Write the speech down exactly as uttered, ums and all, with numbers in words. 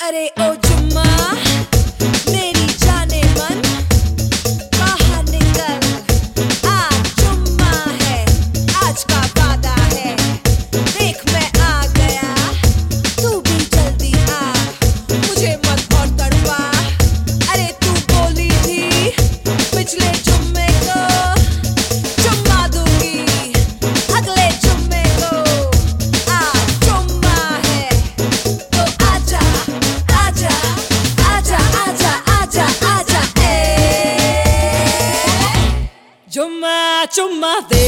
अरे ओ जुम्मा मेरी जाने मन बाहर निकल, आज जुम्मा है, आज का वादा है, देख मैं आ गया, तू भी जल्दी आ, मुझे मत और तड़पा। अरे तू बोली थी पिछले जुम्मे को जुम्मा दूंगी, अगले जुम्मे को आज जुम्मा है, तो आजा आजा आजा आजा आजा आजा ए जुम्मा जुम्मा दे